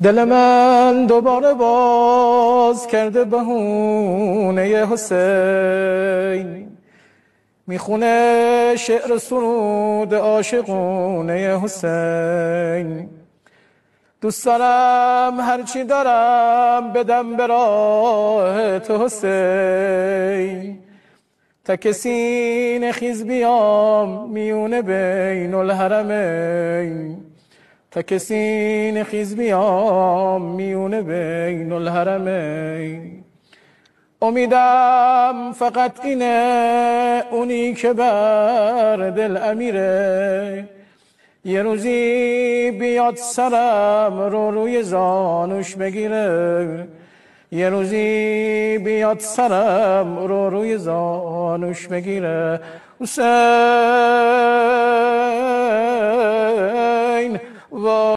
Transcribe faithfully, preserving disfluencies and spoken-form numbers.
دل من دوباره باز کرده بهونه حسین، میخونه شعر سرود عاشقونه حسین. دوست دارم هرچی دارم بدم به راه تو حسین، تک سینه خیز بیام میونه بین الحرمین، تک سینه خیز بیام میونه بین الحرمین. امیدم فقط اینه اونی که بر دل امیره، یه روزی بیاد سرم رو روی زانوش بگیره، یه روزی بیاد سرم رو روی زانوش بگیره. حسین